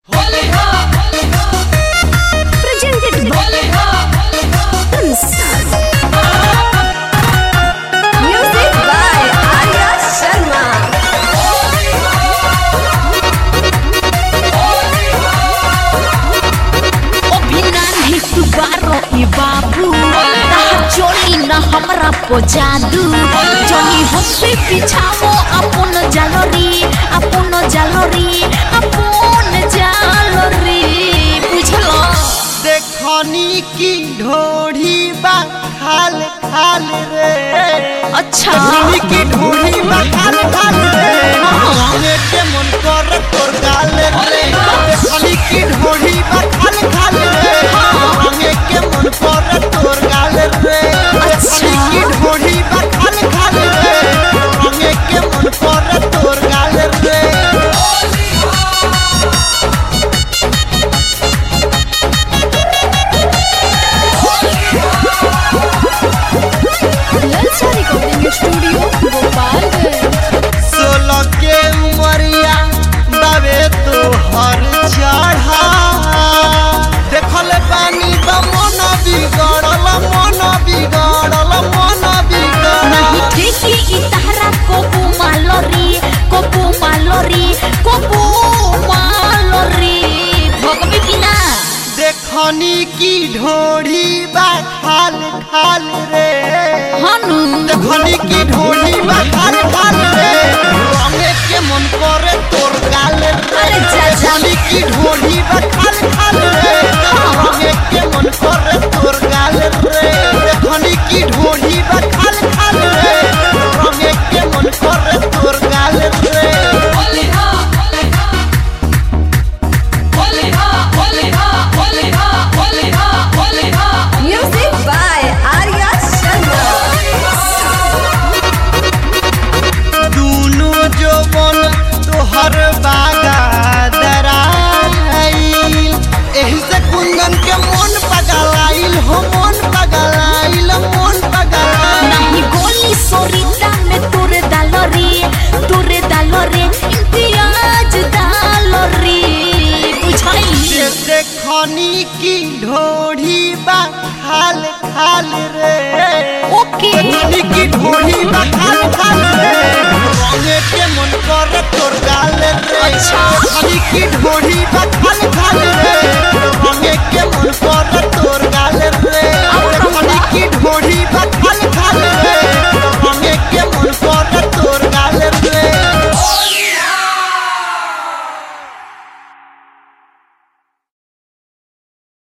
Presented by Music by Arya Sharma. बाबू चोली न हमरा पो जादू चोली हमसे पिछाओ अपन जालोरी बुझलो देखनी की ढोढ़ी बा खाल खाल रे। अच्छा देखनी की ढोढ़ी बा खाल खाल रे हमें के मन कर तोर गाल रे। देखनी की ढोढ़ी बा खाल खाल रे हमें के मन कर तोर गाल रे। देखनी की ढोढ़ी बा खाल खाल रे हमें के मन कर तोर गाल रे। स्टूडियो गोपालगंज 16 के उमरिया बाबे तो हर चढ़ा देखल पानी बा मन बिगड़ल नहीं देखी इतारा कोपू मालोरी भगवे की ना देखनी की ढोढ़ी बा खाल खाल रे। हनु देखनी की ढोढ़ी बा खाल खाल रे रंगे के मन करे तोर गाल रे। अरे चाचा देखनी की ढोढ़ी बा खाल खाल रे रंगे के मन करे तोर गाल रे। देखनी की ढोढ़ी बा खाल खाल रे रंगे के मन करे तोर गाल रे। Music by Arya Sharma. दूनो जवन तोहर बागा दराइल एही से कुंदन के मन पगलाइल हो मन पगलाइल नहीं गोली सोरीता में तुरे दालोरी इम्तियाज दालोरी बुझाई देखनी की ढोढ़ी बा खाल खाल रे। ओके देखनी की ढोढ़ी बा खाल खाल रे रंगे के मन करे तोर गाल रे। अच्छा। देखनी की ढोढ़ी बा